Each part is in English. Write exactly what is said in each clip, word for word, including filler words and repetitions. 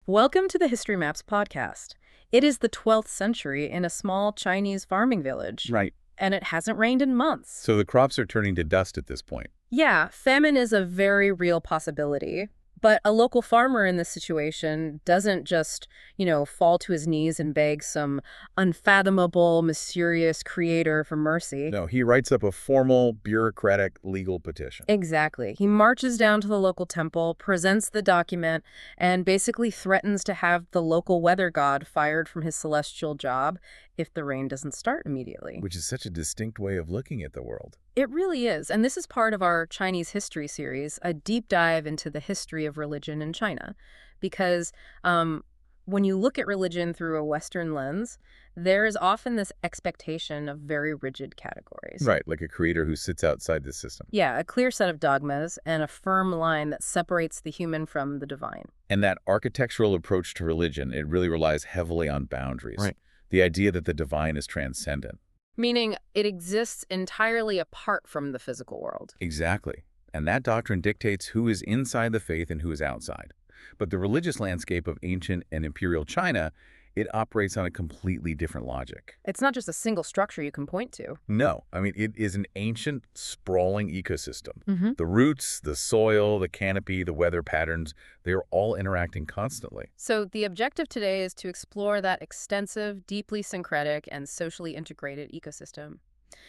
Welcome to the History Maps podcast. It is the twelfth century in a small Chinese farming village. Right. And it hasn't rained in months. So the crops are turning to dust at this point. Yeah, famine is a very real possibility. But a local farmer in this situation doesn't just, you know, fall to his knees and beg some unfathomable, mysterious creator for mercy. No, he writes up a formal, bureaucratic, legal petition. Exactly. He marches down to the local temple, presents the document, and basically threatens to have the local weather god fired from his celestial job if the rain doesn't start immediately. Which is such a distinct way of looking at the world. It really is. And this is part of our Chinese history series, a deep dive into the history of religion in China. Because um, when you look at religion through a Western lens, there is often this expectation of very rigid categories. Right, like a creator who sits outside the system. Yeah, a clear set of dogmas and a firm line that separates the human from the divine. And that architectural approach to religion, it really relies heavily on boundaries. Right. The idea that the divine is transcendent. Meaning it exists entirely apart from the physical world. Exactly. And that doctrine dictates who is inside the faith and who is outside. But the religious landscape of ancient and imperial China, it operates on a completely different logic. It's not just a single structure you can point to. No, I mean, it is an ancient, sprawling ecosystem. Mm-hmm. The roots, the soil, the canopy, the weather patterns, they are all interacting constantly. So the objective today is to explore that extensive, deeply syncretic, and socially integrated ecosystem.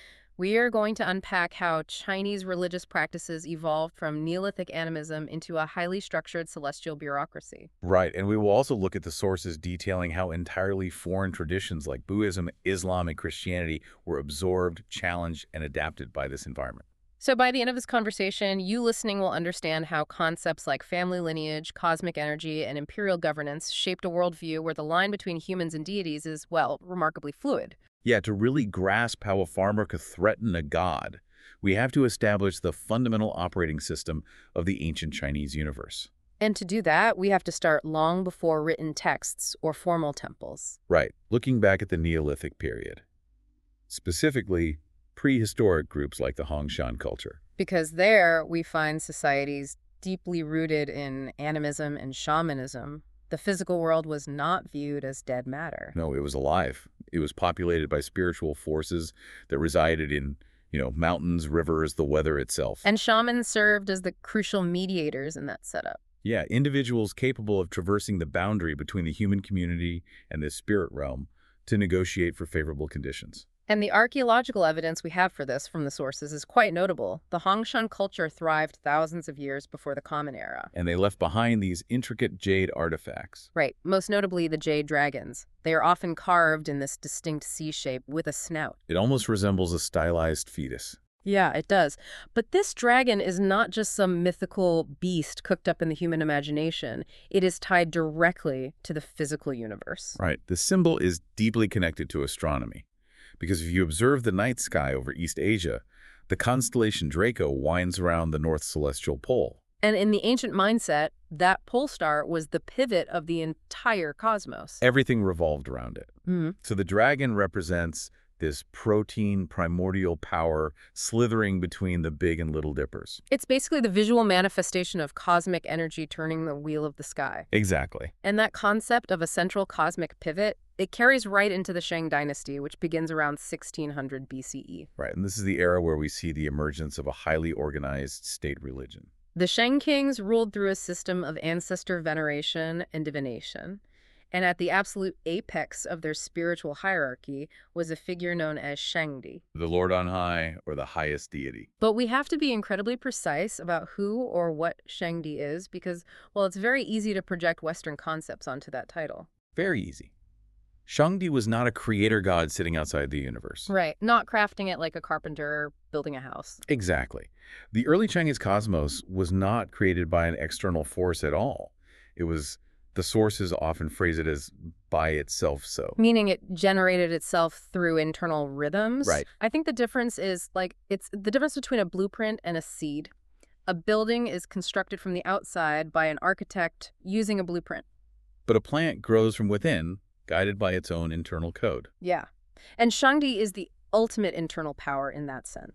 We are going to unpack how Chinese religious practices evolved from Neolithic animism into a highly structured celestial bureaucracy. Right, and we will also look at the sources detailing how entirely foreign traditions like Buddhism, Islam, and Christianity were absorbed, challenged, and adapted by this environment. So by the end of this conversation, you listening will understand how concepts like family lineage, cosmic energy, and imperial governance shaped a worldview where the line between humans and deities is, well, remarkably fluid. Yeah, to really grasp how a farmer could threaten a god, we have to establish the fundamental operating system of the ancient Chinese universe. And to do that, we have to start long before written texts or formal temples. Right, looking back at the Neolithic period. Specifically, prehistoric groups like the Hongshan culture. Because there we find societies deeply rooted in animism and shamanism. The physical world was not viewed as dead matter. No, it was alive. It was populated by spiritual forces that resided in, you know, mountains, rivers, the weather itself. And shamans served as the crucial mediators in that setup. Yeah, individuals capable of traversing the boundary between the human community and the spirit realm to negotiate for favorable conditions. And the archaeological evidence we have for this from the sources is quite notable. The Hongshan culture thrived thousands of years before the Common Era. And they left behind these intricate jade artifacts. Right, most notably the jade dragons. They are often carved in this distinct C shape with a snout. It almost resembles a stylized fetus. Yeah, it does. But this dragon is not just some mythical beast cooked up in the human imagination. It is tied directly to the physical universe. Right. The symbol is deeply connected to astronomy. Because if you observe the night sky over East Asia, the constellation Draco winds around the North Celestial Pole. And in the ancient mindset, that pole star was the pivot of the entire cosmos. Everything revolved around it. Mm-hmm. So the dragon represents this protein primordial power slithering between the big and little dippers. It's basically the visual manifestation of cosmic energy turning the wheel of the sky. Exactly. And that concept of a central cosmic pivot, it carries right into the Shang dynasty, which begins around sixteen hundred B C E. Right, and this is the era where we see the emergence of a highly organized state religion. The Shang kings ruled through a system of ancestor veneration and divination. And at the absolute apex of their spiritual hierarchy was a figure known as Shangdi. The Lord on high, or the highest deity. But we have to be incredibly precise about who or what Shangdi is because, well, it's very easy to project Western concepts onto that title. Very easy. Shangdi was not a creator god sitting outside the universe. Right, not crafting it like a carpenter building a house. Exactly. The early Chinese cosmos was not created by an external force at all. It was, the sources often phrase it as by itself so. Meaning it generated itself through internal rhythms? Right. I think the difference is, like, it's the difference between a blueprint and a seed. A building is constructed from the outside by an architect using a blueprint. But a plant grows from within, guided by its own internal code. Yeah. And Shangdi is the ultimate internal power in that sense.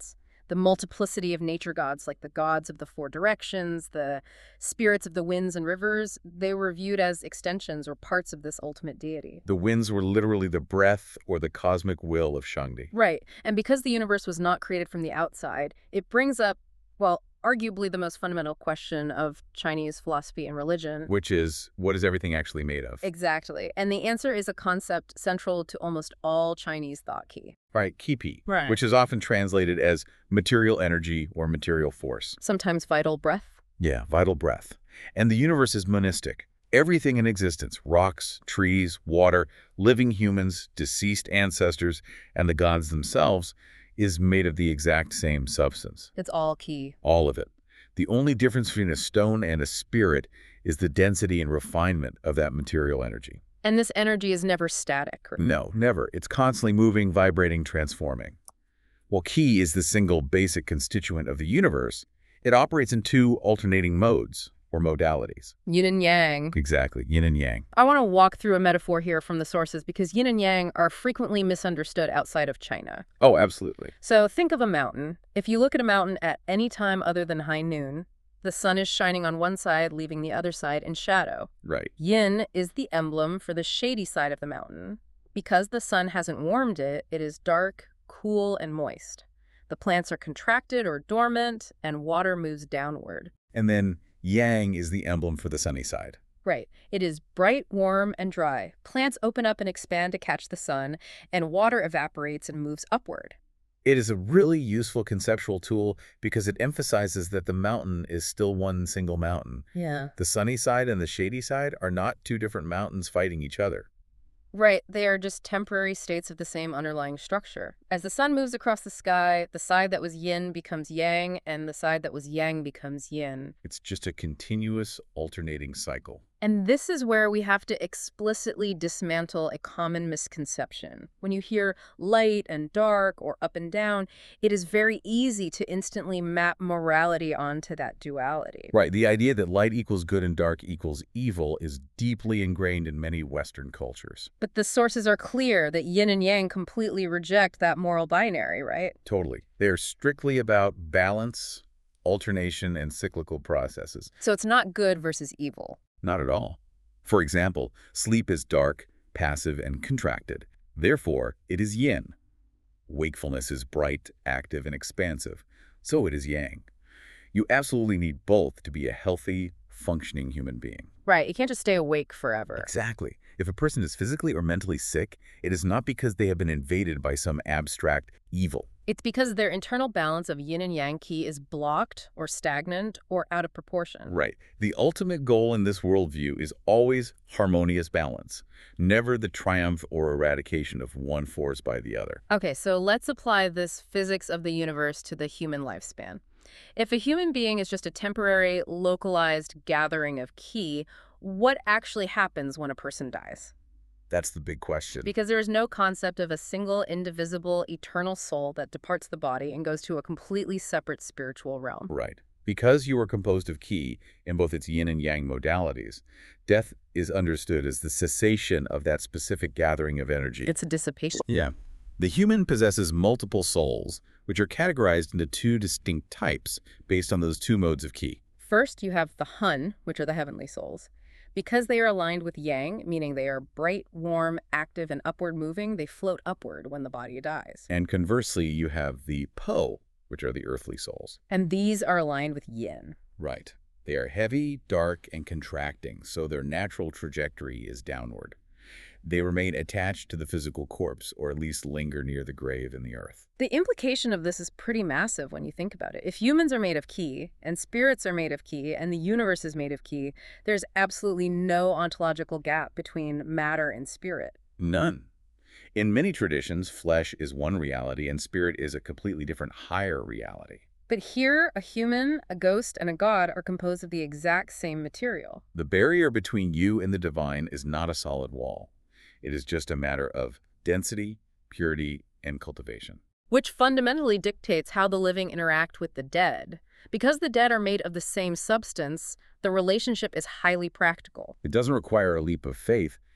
The multiplicity of nature gods, like the gods of the four directions, the spirits of the winds and rivers, they were viewed as extensions or parts of this ultimate deity. The winds were literally the breath or the cosmic will of Shangdi. Right. And because the universe was not created from the outside, it brings up, well, arguably the most fundamental question of Chinese philosophy and religion. Which is, what is everything actually made of? Exactly. And the answer is a concept central to almost all Chinese thought, Qi. Right, Qi, Right. which is often translated as material energy or material force. Sometimes vital breath. Yeah, vital breath. And the universe is monistic. Everything in existence, rocks, trees, water, living humans, deceased ancestors, and the gods themselves, is made of the exact same substance. It's all Qi. All of it. The only difference between a stone and a spirit is the density and refinement of that material energy. And this energy is never static. Right? No, never. It's constantly moving, vibrating, transforming. While Qi is the single basic constituent of the universe, it operates in two alternating modes, or modalities. Yin and yang. Exactly, yin and yang. I want to walk through a metaphor here from the sources because yin and yang are frequently misunderstood outside of China. Oh, absolutely. So think of a mountain. If you look at a mountain at any time other than high noon, the sun is shining on one side, leaving the other side in shadow. Right. Yin is the emblem for the shady side of the mountain. Because the sun hasn't warmed it, it is dark, cool, and moist. The plants are contracted or dormant, and water moves downward. And then yang is the emblem for the sunny side. Right. It is bright, warm, and dry. Plants open up and expand to catch the sun, and water evaporates and moves upward. It is a really useful conceptual tool because it emphasizes that the mountain is still one single mountain. Yeah. The sunny side and the shady side are not two different mountains fighting each other. Right, they are just temporary states of the same underlying structure. As the sun moves across the sky, the side that was yin becomes yang, and the side that was yang becomes yin. It's just a continuous alternating cycle. And this is where we have to explicitly dismantle a common misconception. When you hear light and dark or up and down, it is very easy to instantly map morality onto that duality. Right, the idea that light equals good and dark equals evil is deeply ingrained in many Western cultures. But the sources are clear that yin and yang completely reject that moral binary, right? Totally. They are strictly about balance, alternation, and cyclical processes. So it's not good versus evil. Not at all. For example, sleep is dark, passive, and contracted. Therefore, it is yin. Wakefulness is bright, active, and expansive. So it is yang. You absolutely need both to be a healthy, functioning human being. Right, you can't just stay awake forever. Exactly. If a person is physically or mentally sick, it is not because they have been invaded by some abstract evil. It's because their internal balance of yin and yang Qi is blocked or stagnant or out of proportion. Right. The ultimate goal in this worldview is always harmonious balance, never the triumph or eradication of one force by the other. Okay, so let's apply this physics of the universe to the human lifespan. If a human being is just a temporary, localized gathering of Qi, what actually happens when a person dies? That's the big question. Because there is no concept of a single, indivisible, eternal soul that departs the body and goes to a completely separate spiritual realm. Right. Because you are composed of Qi in both its yin and yang modalities, death is understood as the cessation of that specific gathering of energy. It's a dissipation. Yeah. The human possesses multiple souls, which are categorized into two distinct types based on those two modes of Qi. First, you have the Hun, which are the heavenly souls. Because they are aligned with yang, meaning they are bright, warm, active, and upward moving, they float upward when the body dies. And conversely, you have the Po, which are the earthly souls. And these are aligned with yin. Right. They are heavy, dark, and contracting, so their natural trajectory is downward. They remain attached to the physical corpse, or at least linger near the grave in the earth. The implication of this is pretty massive when you think about it. If humans are made of Qi, and spirits are made of Qi, and the universe is made of Qi, there's absolutely no ontological gap between matter and spirit. None. In many traditions, flesh is one reality, and spirit is a completely different higher reality. But here, a human, a ghost, and a god are composed of the exact same material. The barrier between you and the divine is not a solid wall. It is just a matter of density, purity, and cultivation. Which fundamentally dictates how the living interact with the dead. Because the dead are made of the same substance, the relationship is highly practical. It doesn't require a leap of faith.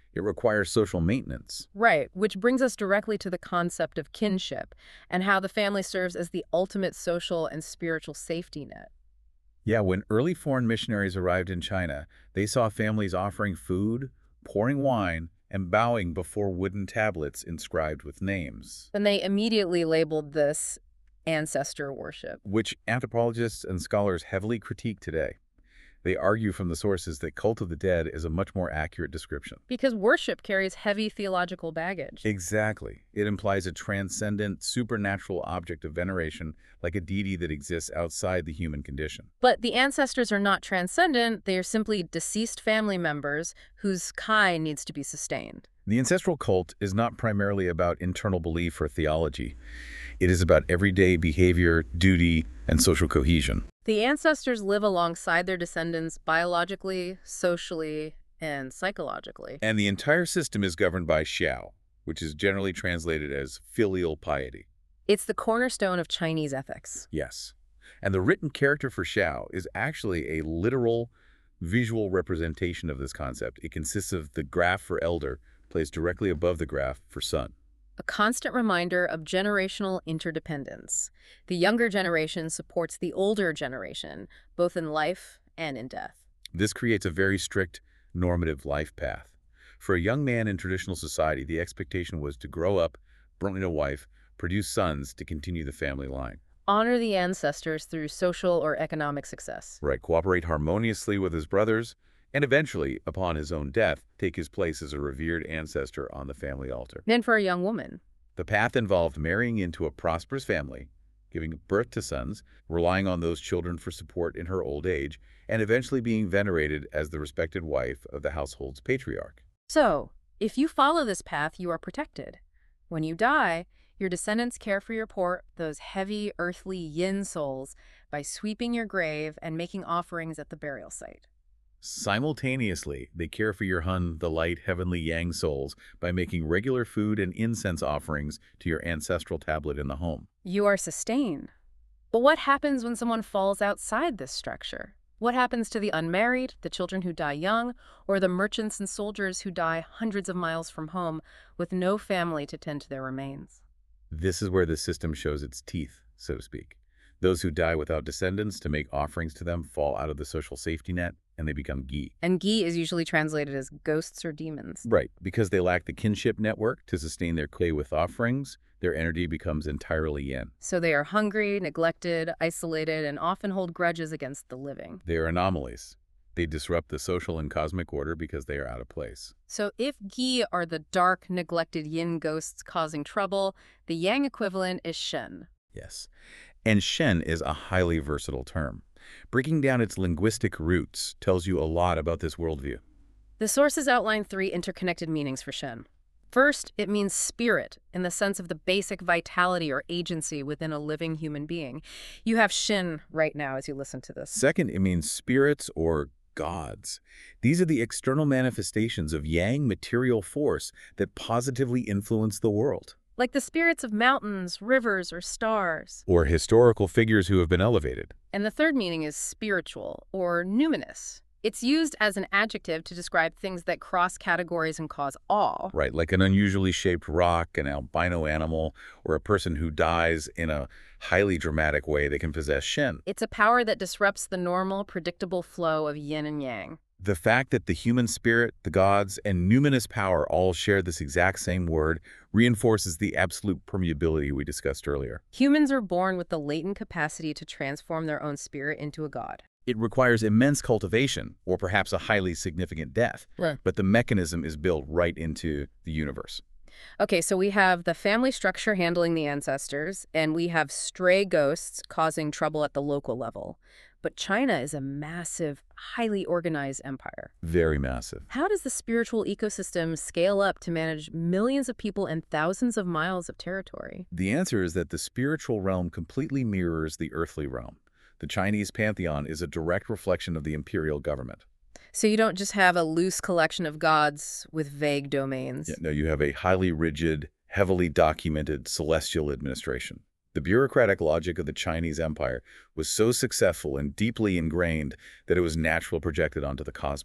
It requires social maintenance. Right, which brings us directly to the concept of kinship and how the family serves as the ultimate social and spiritual safety net. Yeah, when early foreign missionaries arrived in China, they saw families offering food, pouring wine, and bowing before wooden tablets inscribed with names, Then they immediately labeled this ancestor worship. which anthropologists and scholars heavily critique today. They argue from the sources that cult of the dead is a much more accurate description. Because worship carries heavy theological baggage. Exactly. It implies a transcendent, supernatural object of veneration, like a deity that exists outside the human condition. But the ancestors are not transcendent, they are simply deceased family members whose kai needs to be sustained. The ancestral cult is not primarily about internal belief or theology. It is about everyday behavior, duty, and social cohesion. The ancestors live alongside their descendants biologically, socially, and psychologically. And the entire system is governed by Xiao, which is generally translated as filial piety. It's the cornerstone of Chinese ethics. Yes. And the written character for Xiao is actually a literal, visual representation of this concept. It consists of the graph for elder placed directly above the graph for son. A constant reminder of generational interdependence. The younger generation supports the older generation, both in life and in death. This creates a very strict, normative life path. For a young man in traditional society, the expectation was to grow up, bring a wife, produce sons to continue the family line. Honor the ancestors through social or economic success. Right, cooperate harmoniously with his brothers, and eventually, upon his own death, take his place as a revered ancestor on the family altar. Then for a young woman, The path involved marrying into a prosperous family, giving birth to sons, relying on those children for support in her old age, and eventually being venerated as the respected wife of the household's patriarch. so, if you follow this path, you are protected. When you die, your descendants care for your poor, those heavy, earthly yin souls, by sweeping your grave and making offerings at the burial site. Simultaneously, they care for your Hun, the light heavenly yang souls, by making regular food and incense offerings to your ancestral tablet in the home. You are sustained. But what happens when someone falls outside this structure? What happens to the unmarried, the children who die young, or the merchants and soldiers who die hundreds of miles from home with no family to tend to their remains? This is where the system shows its teeth, so to speak. Those who die without descendants to make offerings to them fall out of the social safety net, and they become gi. And gi is usually translated as ghosts or demons. Right, because they lack the kinship network to sustain their clay with offerings, their energy becomes entirely yin. So they are hungry, neglected, isolated, and often hold grudges against the living. They are anomalies. They disrupt the social and cosmic order because they are out of place. So if gi are the dark, neglected yin ghosts causing trouble, the yang equivalent is shen. Yes. And Shen is a highly versatile term. Breaking down its linguistic roots tells you a lot about this worldview. The sources outline three interconnected meanings for shen. First, it means spirit, in the sense of the basic vitality or agency within a living human being. You have shin right now as you listen to this. Second, it means spirits or gods. These are the external manifestations of yang material force that positively influence the world. Like the spirits of mountains, rivers, or stars. Or historical figures who have been elevated. And the third meaning is spiritual, or numinous. It's used as an adjective to describe things that cross categories and cause awe. Right, like an unusually shaped rock, an albino animal, or a person who dies in a highly dramatic way that can possess Shen. It's a power that disrupts the normal, predictable flow of yin and yang. The fact that the human spirit, the gods, and numinous power all share this exact same word reinforces the absolute permeability we discussed earlier. Humans are born with the latent capacity to transform their own spirit into a god. It requires immense cultivation, or perhaps a highly significant death. Right. But the mechanism is built right into the universe. Okay, so we have the family structure handling the ancestors, and we have stray ghosts causing trouble at the local level. But China is a massive, highly organized empire. Very massive. How does the spiritual ecosystem scale up to manage millions of people and thousands of miles of territory? The answer is that the spiritual realm completely mirrors the earthly realm. The Chinese pantheon is a direct reflection of the imperial government. So you don't just have a loose collection of gods with vague domains. Yeah, no, you have a highly rigid, heavily documented celestial administration. The bureaucratic logic of the Chinese empire was so successful and deeply ingrained that it was naturally projected onto the cosmos.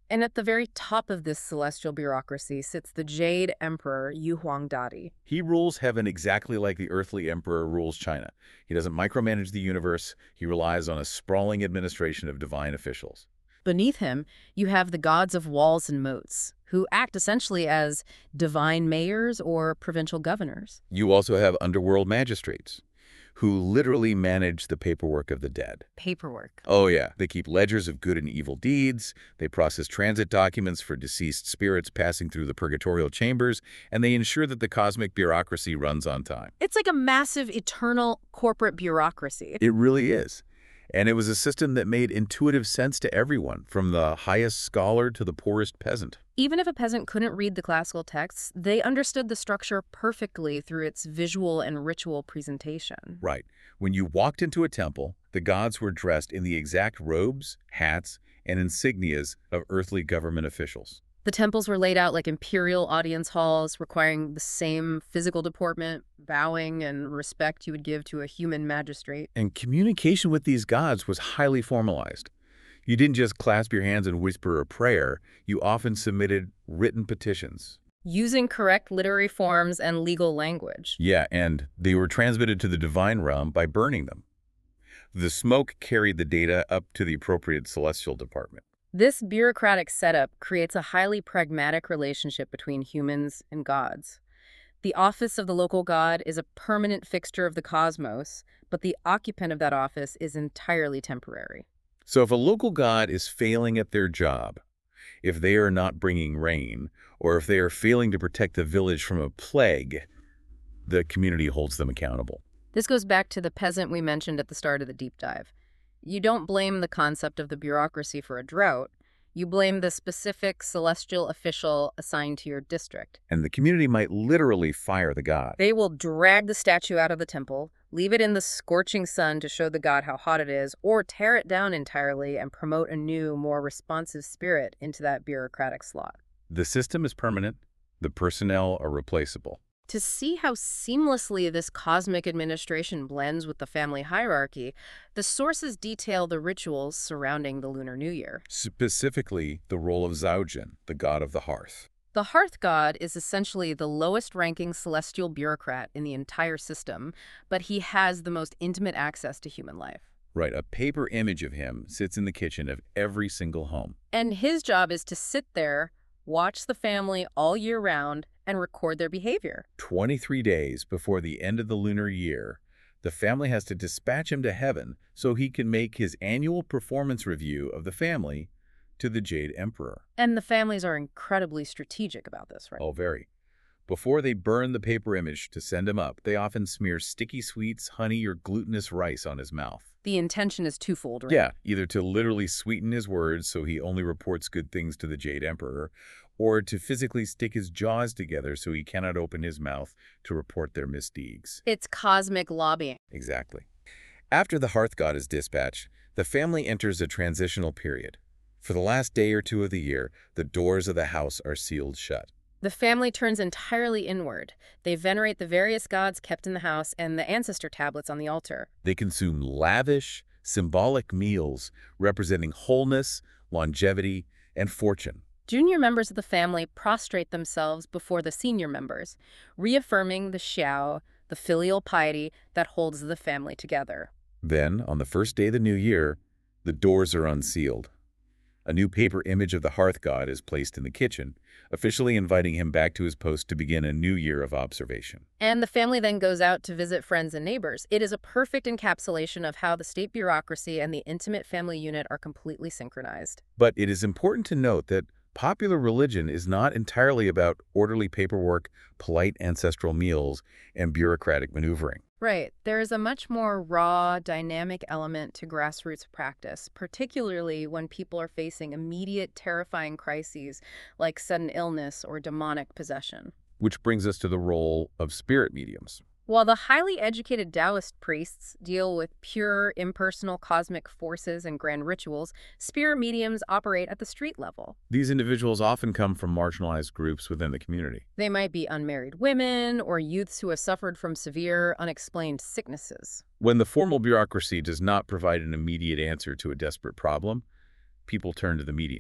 And at the very top of this celestial bureaucracy sits the Jade Emperor Yu Huangdadi. He rules heaven exactly like the earthly emperor rules China. He doesn't micromanage the universe. He relies on a sprawling administration of divine officials. Beneath him, you have the gods of walls and moats, who act essentially as divine mayors or provincial governors. You also have underworld magistrates, who literally manage the paperwork of the dead. Paperwork. Oh yeah, they keep ledgers of good and evil deeds, they process transit documents for deceased spirits passing through the purgatorial chambers, and they ensure that the cosmic bureaucracy runs on time. It's like a massive, eternal corporate bureaucracy. It really is. And it was a system that made intuitive sense to everyone, from the highest scholar to the poorest peasant. Even if a peasant couldn't read the classical texts, they understood the structure perfectly through its visual and ritual presentation. Right. When you walked into a temple, the gods were dressed in the exact robes, hats, and insignias of earthly government officials. The temples were laid out like imperial audience halls, requiring the same physical deportment, bowing, and respect you would give to a human magistrate. And communication with these gods was highly formalized. You didn't just clasp your hands and whisper a prayer, you often submitted written petitions. Using correct literary forms and legal language. Yeah, and they were transmitted to the divine realm by burning them. The smoke carried the data up to the appropriate celestial department. This bureaucratic setup creates a highly pragmatic relationship between humans and gods. The office of the local god is a permanent fixture of the cosmos, but the occupant of that office is entirely temporary. So if a local god is failing at their job, if they are not bringing rain, or if they are failing to protect the village from a plague, the community holds them accountable. This goes back to the peasant we mentioned at the start of the deep dive. You don't blame the concept of the bureaucracy for a drought. You blame the specific celestial official assigned to your district. And the community might literally fire the god. They will drag the statue out of the temple, leave it in the scorching sun to show the god how hot it is, or tear it down entirely and promote a new, more responsive spirit into that bureaucratic slot. The system is permanent. The personnel are replaceable. To see how seamlessly this cosmic administration blends with the family hierarchy, the sources detail the rituals surrounding the Lunar New Year. Specifically, the role of Zaojin, the god of the hearth. The hearth god is essentially the lowest-ranking celestial bureaucrat in the entire system, but he has the most intimate access to human life. Right, a paper image of him sits in the kitchen of every single home. And his job is to sit there, watch the family all year round, and record their behavior. twenty-three days before the end of the lunar year, the family has to dispatch him to heaven so he can make his annual performance review of the family to the Jade Emperor. And the families are incredibly strategic about this, right? Oh, very. Before they burn the paper image to send him up, they often smear sticky sweets, honey, or glutinous rice on his mouth. The intention is twofold, right? Yeah, either to literally sweeten his words so he only reports good things to the Jade Emperor, or to physically stick his jaws together so he cannot open his mouth to report their misdeeds. It's cosmic lobbying. Exactly. After the hearth god is dispatched, the family enters a transitional period. For the last day or two of the year, the doors of the house are sealed shut. The family turns entirely inward. They venerate the various gods kept in the house and the ancestor tablets on the altar. They consume lavish, symbolic meals representing wholeness, longevity, and fortune. Junior members of the family prostrate themselves before the senior members, reaffirming the xiao, the filial piety that holds the family together. Then, on the first day of the new year, the doors are unsealed. A new paper image of the hearth god is placed in the kitchen, officially inviting him back to his post to begin a new year of observation. And the family then goes out to visit friends and neighbors. It is a perfect encapsulation of how the state bureaucracy and the intimate family unit are completely synchronized. But it is important to note that popular religion is not entirely about orderly paperwork, polite ancestral meals, and bureaucratic maneuvering. Right. There is a much more raw, dynamic element to grassroots practice, particularly when people are facing immediate, terrifying crises like sudden illness or demonic possession. Which brings us to the role of spirit mediums. While the highly educated Taoist priests deal with pure, impersonal cosmic forces and grand rituals, spirit mediums operate at the street level. These individuals often come from marginalized groups within the community. They might be unmarried women or youths who have suffered from severe, unexplained sicknesses. When the formal bureaucracy does not provide an immediate answer to a desperate problem, people turn to the mediums.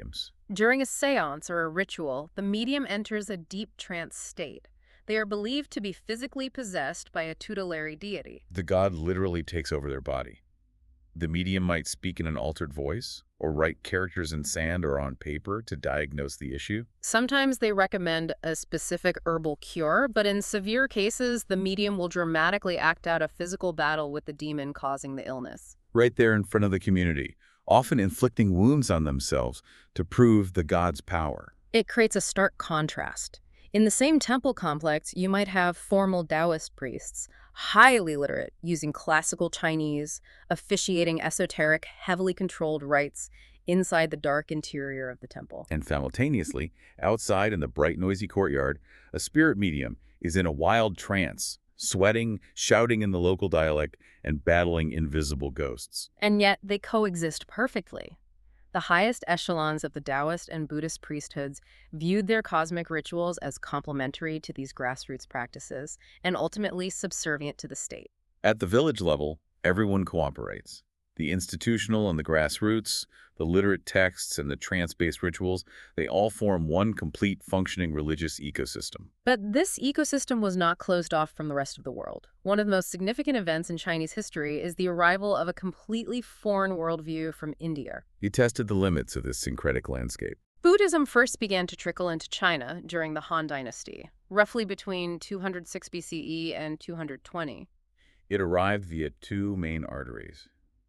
During a seance or a ritual, the medium enters a deep trance state. They are believed to be physically possessed by a tutelary deity. The god literally takes over their body. The medium might speak in an altered voice, or write characters in sand or on paper to diagnose the issue. Sometimes they recommend a specific herbal cure, but in severe cases, the medium will dramatically act out a physical battle with the demon causing the illness. Right there in front of the community, often inflicting wounds on themselves to prove the god's power. It creates a stark contrast. In the same temple complex, you might have formal Taoist priests, highly literate, using classical Chinese, officiating esoteric, heavily controlled rites inside the dark interior of the temple. And simultaneously, outside in the bright, noisy courtyard, a spirit medium is in a wild trance, sweating, shouting in the local dialect, and battling invisible ghosts. And yet they coexist perfectly. The highest echelons of the Taoist and Buddhist priesthoods viewed their cosmic rituals as complementary to these grassroots practices and ultimately subservient to the state. At the village level, everyone cooperates. The institutional and the grassroots, the literate texts and the trance-based rituals, they all form one complete functioning religious ecosystem. But this ecosystem was not closed off from the rest of the world. One of the most significant events in Chinese history is the arrival of a completely foreign worldview from India. He tested the limits of this syncretic landscape. Buddhism first began to trickle into China during the Han Dynasty, roughly between two hundred six B C E and two hundred twenty. It arrived via two main arteries.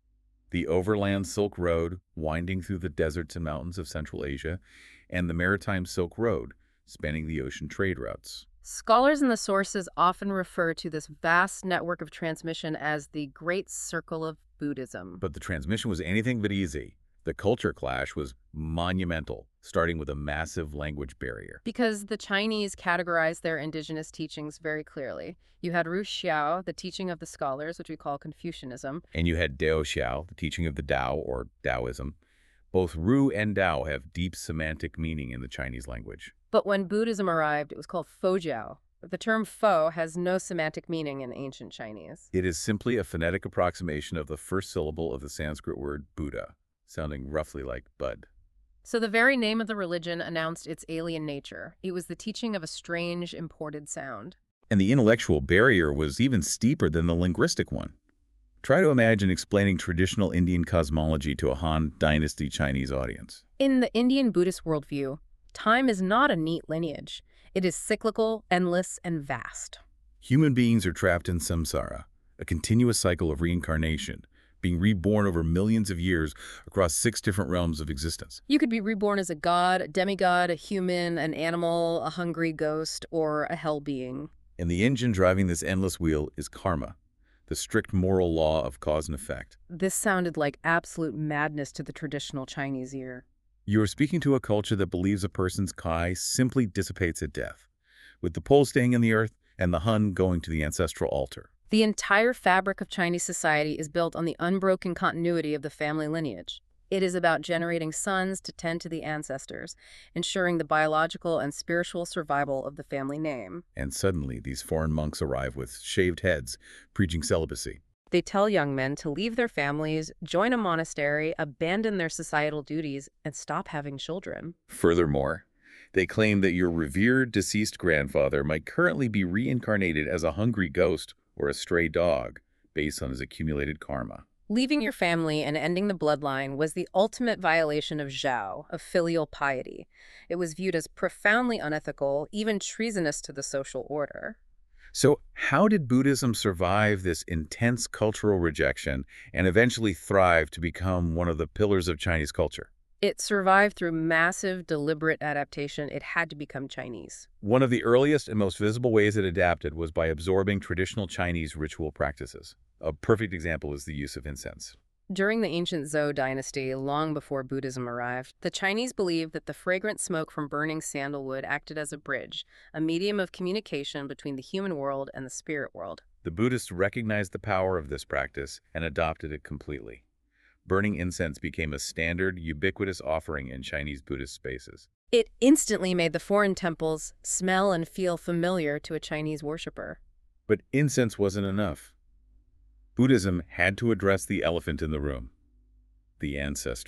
The overland Silk Road, winding through the deserts and mountains of Central Asia, and the maritime Silk Road, spanning the ocean trade routes. Scholars in the sources often refer to this vast network of transmission as the Great Circle of Buddhism. But the transmission was anything but easy. The culture clash was monumental, starting with a massive language barrier. Because the Chinese categorized their indigenous teachings very clearly. You had Ru Xiao, the teaching of the scholars, which we call Confucianism. And you had Dao Xiao, the teaching of the Tao, or Taoism. Both Ru and Tao have deep semantic meaning in the Chinese language. But when Buddhism arrived, it was called Fojiao. The term fo has no semantic meaning in ancient Chinese. It is simply a phonetic approximation of the first syllable of the Sanskrit word Buddha, sounding roughly like bud. So the very name of the religion announced its alien nature. It was the teaching of a strange, imported sound. And the intellectual barrier was even steeper than the linguistic one. Try to imagine explaining traditional Indian cosmology to a Han Dynasty Chinese audience. In the Indian Buddhist worldview, time is not a neat lineage. It is cyclical, endless, and vast. Human beings are trapped in samsara, a continuous cycle of reincarnation, being reborn over millions of years across six different realms of existence. You could be reborn as a god, a demigod, a human, an animal, a hungry ghost, or a hell being. And the engine driving this endless wheel is karma, the strict moral law of cause and effect. This sounded like absolute madness to the traditional Chinese ear. You are speaking to a culture that believes a person's kai simply dissipates at death, with the pole staying in the earth and the hun going to the ancestral altar. The entire fabric of Chinese society is built on the unbroken continuity of the family lineage. It is about generating sons to tend to the ancestors, ensuring the biological and spiritual survival of the family name. And suddenly, these foreign monks arrive with shaved heads, preaching celibacy. They tell young men to leave their families, join a monastery, abandon their societal duties, and stop having children. Furthermore, they claim that your revered deceased grandfather might currently be reincarnated as a hungry ghost or a stray dog, based on his accumulated karma. Leaving your family and ending the bloodline was the ultimate violation of Zhao, of filial piety. It was viewed as profoundly unethical, even treasonous to the social order. So how did Buddhism survive this intense cultural rejection and eventually thrive to become one of the pillars of Chinese culture? It survived through massive, deliberate adaptation. It had to become Chinese. One of the earliest and most visible ways it adapted was by absorbing traditional Chinese ritual practices. A perfect example is the use of incense. During the ancient Zhou dynasty, long before Buddhism arrived, the Chinese believed that the fragrant smoke from burning sandalwood acted as a bridge, a medium of communication between the human world and the spirit world. The Buddhists recognized the power of this practice and adopted it completely. Burning incense became a standard, ubiquitous offering in Chinese Buddhist spaces. It instantly made the foreign temples smell and feel familiar to a Chinese worshiper. But incense wasn't enough. Buddhism had to address the elephant in the room, the ancestors.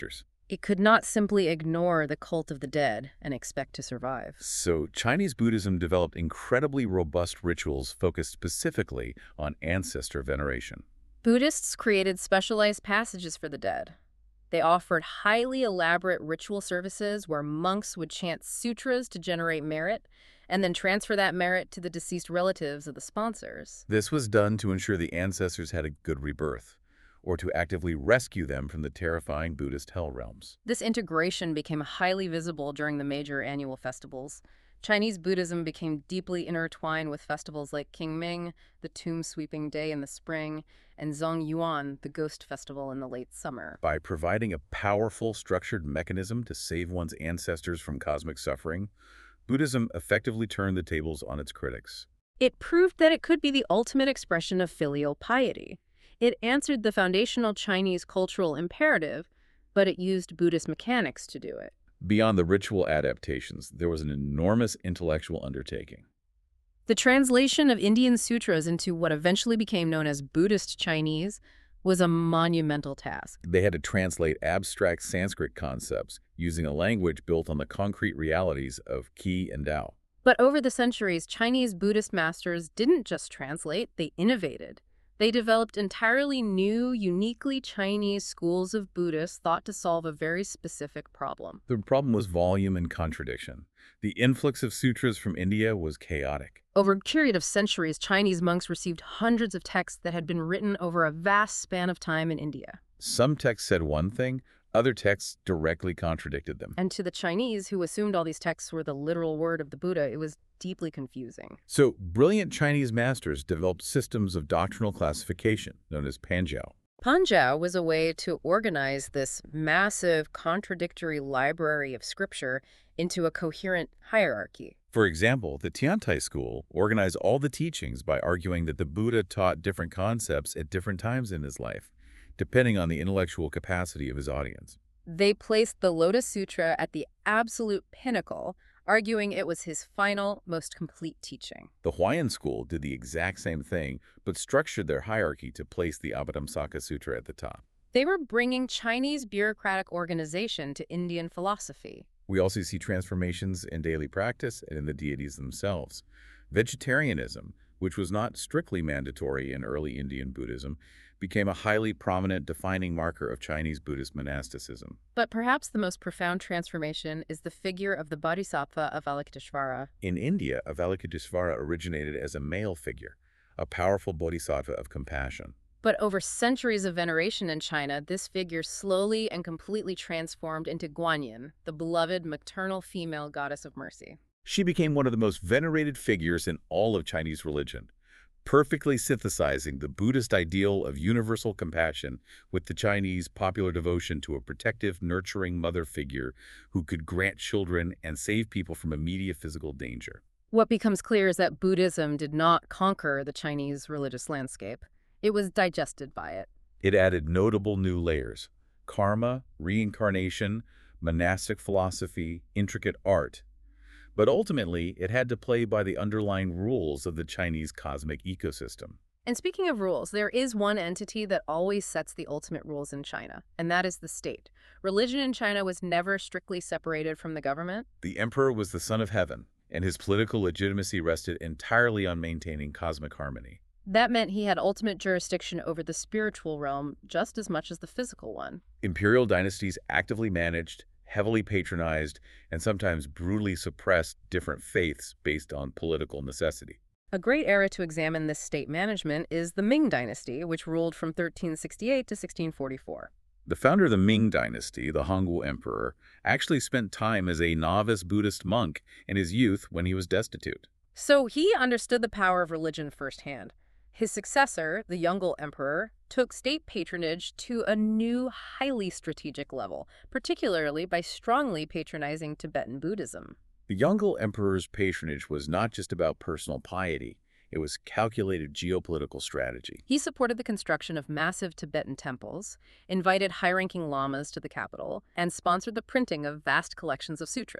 It could not simply ignore the cult of the dead and expect to survive. So Chinese Buddhism developed incredibly robust rituals focused specifically on ancestor veneration. Buddhists created specialized passages for the dead. They offered highly elaborate ritual services where monks would chant sutras to generate merit and then transfer that merit to the deceased relatives of the sponsors. This was done to ensure the ancestors had a good rebirth, or to actively rescue them from the terrifying Buddhist hell realms. This integration became highly visible during the major annual festivals. Chinese Buddhism became deeply intertwined with festivals like Qingming, the Tomb Sweeping Day in the spring, and Zongyuan, the Ghost Festival in the late summer. By providing a powerful, structured mechanism to save one's ancestors from cosmic suffering, Buddhism effectively turned the tables on its critics. It proved that it could be the ultimate expression of filial piety. It answered the foundational Chinese cultural imperative, but it used Buddhist mechanics to do it. Beyond the ritual adaptations, there was an enormous intellectual undertaking. The translation of Indian sutras into what eventually became known as Buddhist Chinese was a monumental task. They had to translate abstract Sanskrit concepts using a language built on the concrete realities of Qi and Tao. But over the centuries, Chinese Buddhist masters didn't just translate, they innovated. They developed entirely new, uniquely Chinese schools of Buddhists thought to solve a very specific problem. The problem was volume and contradiction. The influx of sutras from India was chaotic. Over a period of centuries, Chinese monks received hundreds of texts that had been written over a vast span of time in India. Some texts said one thing, other texts directly contradicted them. And to the Chinese, who assumed all these texts were the literal word of the Buddha, it was deeply confusing. So, brilliant Chinese masters developed systems of doctrinal classification, known as Panjiao. Panjiao was a way to organize this massive, contradictory library of scripture into a coherent hierarchy. For example, the Tiantai school organized all the teachings by arguing that the Buddha taught different concepts at different times in his life, depending on the intellectual capacity of his audience. They placed the Lotus Sutra at the absolute pinnacle, arguing it was his final, most complete teaching. The Huayan school did the exact same thing, but structured their hierarchy to place the Abhidhamsaka Sutra at the top. They were bringing Chinese bureaucratic organization to Indian philosophy. We also see transformations in daily practice and in the deities themselves. Vegetarianism, which was not strictly mandatory in early Indian Buddhism, became a highly prominent defining marker of Chinese Buddhist monasticism. But perhaps the most profound transformation is the figure of the Bodhisattva Avalokiteshvara. In India, Avalokiteshvara originated as a male figure, a powerful bodhisattva of compassion. But over centuries of veneration in China, this figure slowly and completely transformed into Guanyin, the beloved maternal female goddess of mercy. She became one of the most venerated figures in all of Chinese religion, perfectly synthesizing the Buddhist ideal of universal compassion with the Chinese popular devotion to a protective, nurturing mother figure who could grant children and save people from immediate physical danger. What becomes clear is that Buddhism did not conquer the Chinese religious landscape. It was digested by it. It added notable new layers: karma, reincarnation, monastic philosophy, intricate art. But ultimately, it had to play by the underlying rules of the Chinese cosmic ecosystem. And speaking of rules, there is one entity that always sets the ultimate rules in China, and that is the state. Religion in China was never strictly separated from the government. The emperor was the son of heaven, and his political legitimacy rested entirely on maintaining cosmic harmony. That meant he had ultimate jurisdiction over the spiritual realm just as much as the physical one. Imperial dynasties actively managed, heavily patronized, and sometimes brutally suppressed different faiths based on political necessity. A great era to examine this state management is the Ming Dynasty, which ruled from thirteen sixty-eight to sixteen forty-four. The founder of the Ming Dynasty, the Hongwu Emperor, actually spent time as a novice Buddhist monk in his youth when he was destitute. So he understood the power of religion firsthand. His successor, the Yongle Emperor, took state patronage to a new, highly strategic level, particularly by strongly patronizing Tibetan Buddhism. The Yongle Emperor's patronage was not just about personal piety. It was calculated geopolitical strategy. He supported the construction of massive Tibetan temples, invited high-ranking lamas to the capital, and sponsored the printing of vast collections of sutras.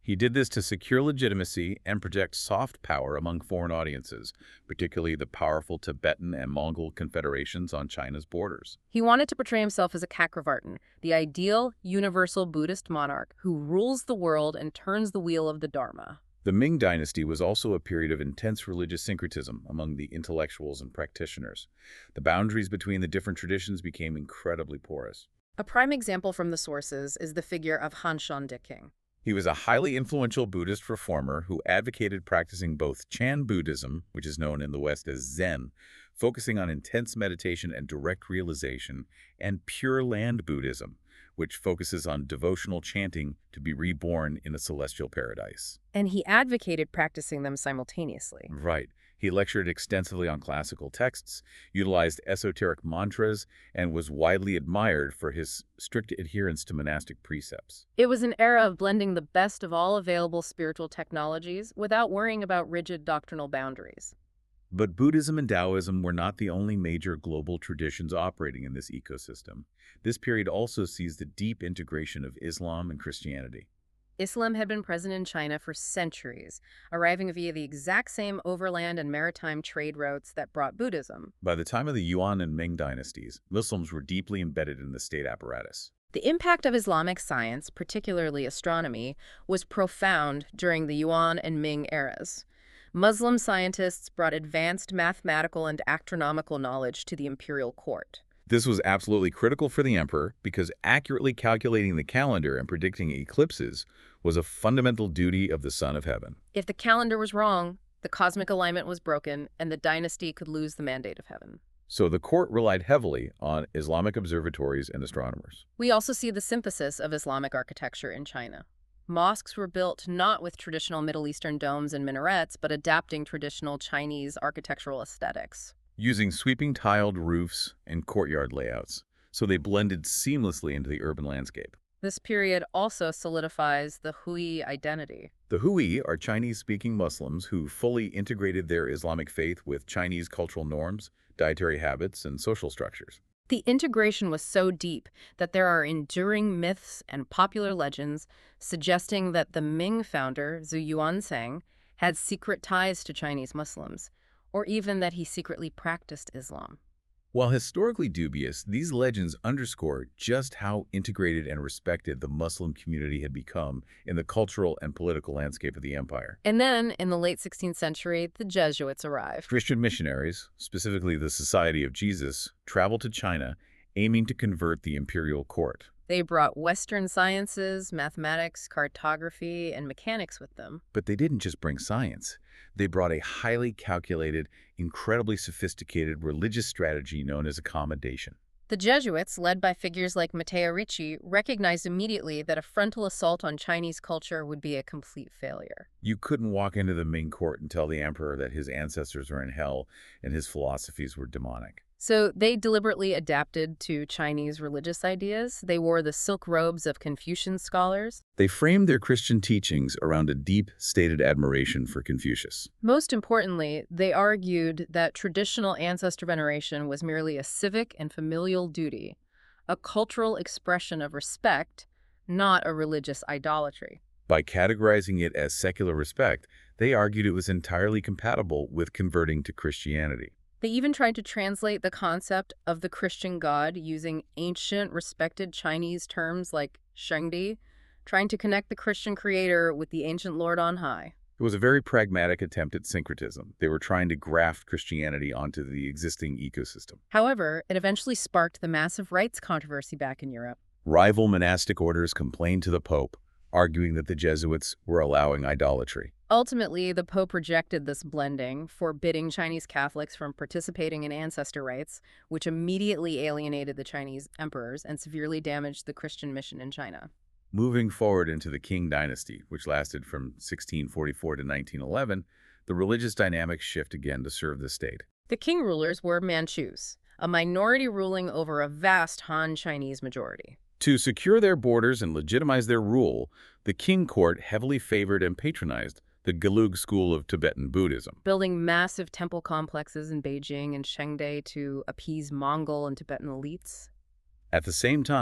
He did this to secure legitimacy and project soft power among foreign audiences, particularly the powerful Tibetan and Mongol confederations on China's borders. He wanted to portray himself as a Chakravartin, the ideal, universal Buddhist monarch who rules the world and turns the wheel of the Dharma. The Ming Dynasty was also a period of intense religious syncretism among the intellectuals and practitioners. The boundaries between the different traditions became incredibly porous. A prime example from the sources is the figure of Han Shan-de-king. He was a highly influential Buddhist reformer who advocated practicing both Chan Buddhism, which is known in the West as Zen, focusing on intense meditation and direct realization, and Pure Land Buddhism, which focuses on devotional chanting to be reborn in a celestial paradise. And he advocated practicing them simultaneously. Right. He lectured extensively on classical texts, utilized esoteric mantras, and was widely admired for his strict adherence to monastic precepts. It was an era of blending the best of all available spiritual technologies without worrying about rigid doctrinal boundaries. But Buddhism and Taoism were not the only major global traditions operating in this ecosystem. This period also sees the deep integration of Islam and Christianity. Islam had been present in China for centuries, arriving via the exact same overland and maritime trade routes that brought Buddhism. By the time of the Yuan and Ming dynasties, Muslims were deeply embedded in the state apparatus. The impact of Islamic science, particularly astronomy, was profound during the Yuan and Ming eras. Muslim scientists brought advanced mathematical and astronomical knowledge to the imperial court. This was absolutely critical for the emperor because accurately calculating the calendar and predicting eclipses was a fundamental duty of the Son of Heaven. If the calendar was wrong, the cosmic alignment was broken, and the dynasty could lose the mandate of heaven. So the court relied heavily on Islamic observatories and astronomers. We also see the synthesis of Islamic architecture in China. Mosques were built not with traditional Middle Eastern domes and minarets, but adapting traditional Chinese architectural aesthetics. Using sweeping tiled roofs and courtyard layouts, so they blended seamlessly into the urban landscape. This period also solidifies the Hui identity. The Hui are Chinese-speaking Muslims who fully integrated their Islamic faith with Chinese cultural norms, dietary habits, and social structures. The integration was so deep that there are enduring myths and popular legends suggesting that the Ming founder, Zhu Yuanzhang, had secret ties to Chinese Muslims, or even that he secretly practiced Islam. While historically dubious, these legends underscore just how integrated and respected the Muslim community had become in the cultural and political landscape of the empire. And then, in the late sixteenth century, the Jesuits arrived. Christian missionaries, specifically the Society of Jesus, traveled to China, aiming to convert the imperial court. They brought Western sciences, mathematics, cartography, and mechanics with them. But they didn't just bring science. They brought a highly calculated, incredibly sophisticated religious strategy known as accommodation. The Jesuits, led by figures like Matteo Ricci, recognized immediately that a frontal assault on Chinese culture would be a complete failure. You couldn't walk into the Ming court and tell the emperor that his ancestors were in hell and his philosophies were demonic. So they deliberately adapted to Chinese religious ideas. They wore the silk robes of Confucian scholars. They framed their Christian teachings around a deep-stated admiration for Confucius. Most importantly, they argued that traditional ancestor veneration was merely a civic and familial duty, a cultural expression of respect, not a religious idolatry. By categorizing it as secular respect, they argued it was entirely compatible with converting to Christianity. They even tried to translate the concept of the Christian God using ancient, respected Chinese terms like Shengdi, trying to connect the Christian creator with the ancient Lord on high. It was a very pragmatic attempt at syncretism. They were trying to graft Christianity onto the existing ecosystem. However, it eventually sparked the massive rights controversy back in Europe. Rival monastic orders complained to the Pope, arguing that the Jesuits were allowing idolatry. Ultimately, the Pope rejected this blending, forbidding Chinese Catholics from participating in ancestor rites, which immediately alienated the Chinese emperors and severely damaged the Christian mission in China. Moving forward into the Qing dynasty, which lasted from sixteen forty-four to nineteen eleven, the religious dynamics shift again to serve the state. The Qing rulers were Manchus, a minority ruling over a vast Han Chinese majority. To secure their borders and legitimize their rule, the Qing court heavily favored and patronized the Gelug school of Tibetan Buddhism, building massive temple complexes in Beijing and Shengde to appease Mongol and Tibetan elites. At the same time,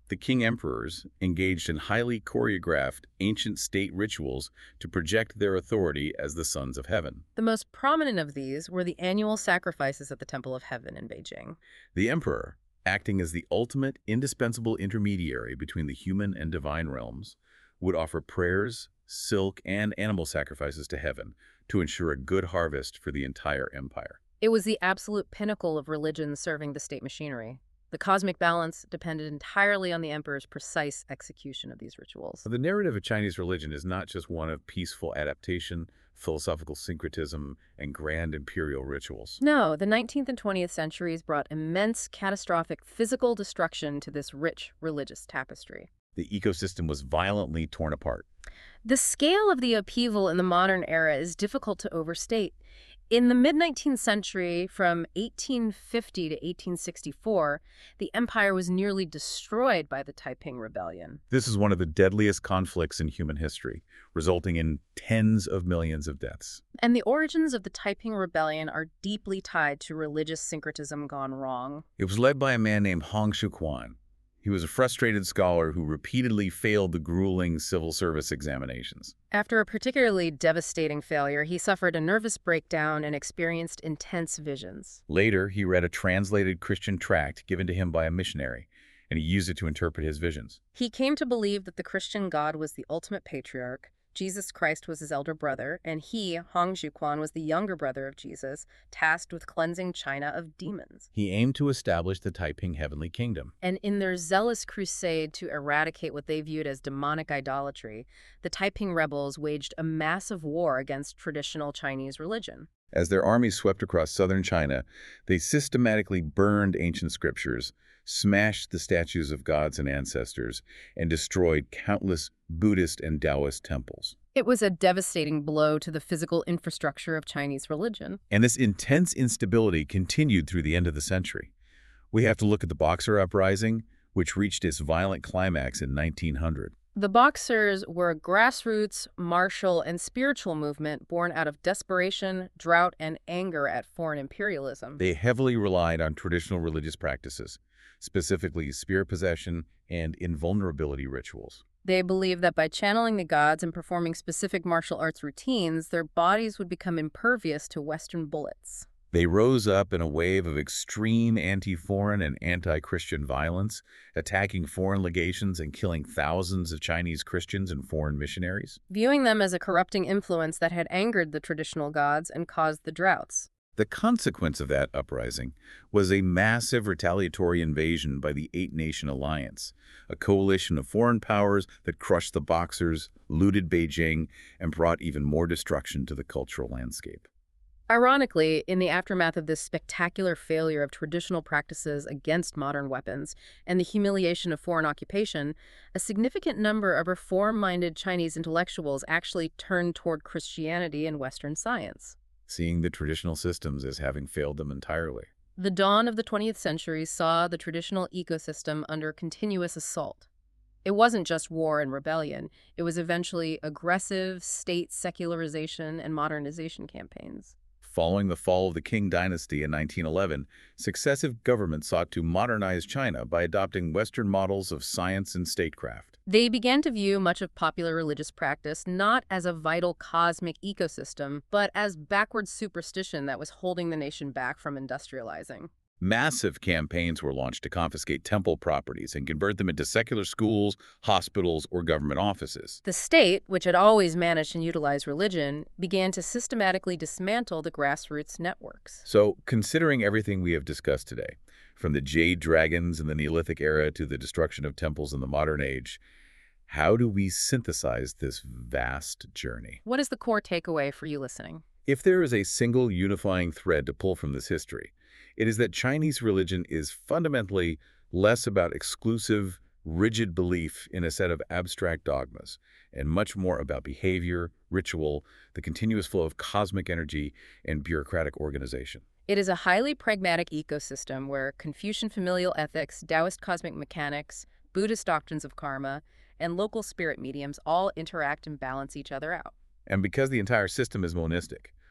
The king emperors engaged in highly choreographed ancient state rituals to project their authority as the sons of heaven. The most prominent of these were the annual sacrifices at the Temple of Heaven in Beijing. The emperor, acting as the ultimate indispensable intermediary between the human and divine realms, would offer prayers, silk, and animal sacrifices to heaven to ensure a good harvest for the entire empire. It was the absolute pinnacle of religion serving the state machinery. The cosmic balance depended entirely on the emperor's precise execution of these rituals. The narrative of Chinese religion is not just one of peaceful adaptation, philosophical syncretism, and grand imperial rituals. No, the nineteenth and twentieth centuries brought immense, catastrophic physical destruction to this rich religious tapestry. The ecosystem was violently torn apart. The scale of the upheaval in the modern era is difficult to overstate. In the mid-nineteenth century, from eighteen fifty to eighteen sixty-four, the empire was nearly destroyed by the Taiping Rebellion. This is one of the deadliest conflicts in human history, resulting in tens of millions of deaths. And the origins of the Taiping Rebellion are deeply tied to religious syncretism gone wrong. It was led by a man named Hong Xiuquan. He was a frustrated scholar who repeatedly failed the grueling civil service examinations. After a particularly devastating failure, he suffered a nervous breakdown and experienced intense visions. Later, he read a translated Christian tract given to him by a missionary, and he used it to interpret his visions. He came to believe that the Christian God was the ultimate patriarch, Jesus Christ was his elder brother, and he, Hong Xiuquan, was the younger brother of Jesus, tasked with cleansing China of demons. He aimed to establish the Taiping Heavenly Kingdom. And in their zealous crusade to eradicate what they viewed as demonic idolatry, the Taiping rebels waged a massive war against traditional Chinese religion. As their armies swept across southern China, they systematically burned ancient scriptures, smashed the statues of gods and ancestors, and destroyed countless Buddhist and Taoist temples. It was a devastating blow to the physical infrastructure of Chinese religion. And this intense instability continued through the end of the century. We have to look at the Boxer Uprising, which reached its violent climax in nineteen hundred. The Boxers were a grassroots, martial, and spiritual movement born out of desperation, drought, and anger at foreign imperialism. They heavily relied on traditional religious practices, specifically spirit possession and invulnerability rituals. They believed that by channeling the gods and performing specific martial arts routines, their bodies would become impervious to Western bullets. They rose up in a wave of extreme anti-foreign and anti-Christian violence, attacking foreign legations and killing thousands of Chinese Christians and foreign missionaries. Viewing them as a corrupting influence that had angered the traditional gods and caused the droughts. The consequence of that uprising was a massive retaliatory invasion by the Eight-Nation Alliance, a coalition of foreign powers that crushed the Boxers, looted Beijing, and brought even more destruction to the cultural landscape. Ironically, in the aftermath of this spectacular failure of traditional practices against modern weapons and the humiliation of foreign occupation, a significant number of reform-minded Chinese intellectuals actually turned toward Christianity and Western science, seeing the traditional systems as having failed them entirely. The dawn of the twentieth century saw the traditional ecosystem under continuous assault. It wasn't just war and rebellion. It was eventually aggressive state secularization and modernization campaigns. Following the fall of the Qing dynasty in nineteen eleven, successive governments sought to modernize China by adopting Western models of science and statecraft. They began to view much of popular religious practice not as a vital cosmic ecosystem, but as backward superstition that was holding the nation back from industrializing. Massive campaigns were launched to confiscate temple properties and convert them into secular schools, hospitals, or government offices. The state, which had always managed to utilize religion, began to systematically dismantle the grassroots networks. So, considering everything we have discussed today, from the jade dragons in the Neolithic era to the destruction of temples in the modern age, how do we synthesize this vast journey? What is the core takeaway for you listening? If there is a single unifying thread to pull from this history, it is that Chinese religion is fundamentally less about exclusive, rigid belief in a set of abstract dogmas, and much more about behavior, ritual, the continuous flow of cosmic energy, and bureaucratic organization. It is a highly pragmatic ecosystem where Confucian familial ethics, Taoist cosmic mechanics, Buddhist doctrines of karma, and local spirit mediums all interact and balance each other out. And because the entire system is monistic,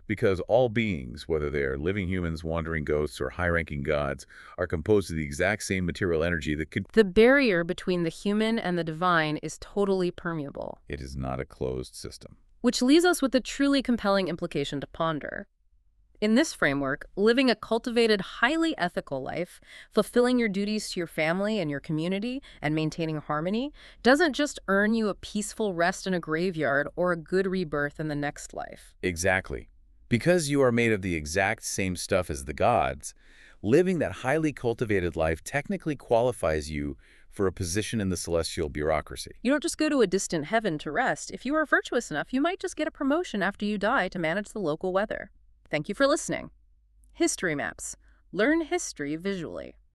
because all beings, whether they are living humans, wandering ghosts, or high-ranking gods, are composed of the exact same material energy that could... The barrier between the human and the divine is totally permeable. It is not a closed system. Which leaves us with a truly compelling implication to ponder. In this framework, living a cultivated, highly ethical life, fulfilling your duties to your family and your community, and maintaining harmony, doesn't just earn you a peaceful rest in a graveyard or a good rebirth in the next life. Exactly. Because you are made of the exact same stuff as the gods, living that highly cultivated life technically qualifies you for a position in the celestial bureaucracy. You don't just go to a distant heaven to rest. If you are virtuous enough, you might just get a promotion after you die to manage the local weather. Thank you for listening. History Maps. Learn history visually.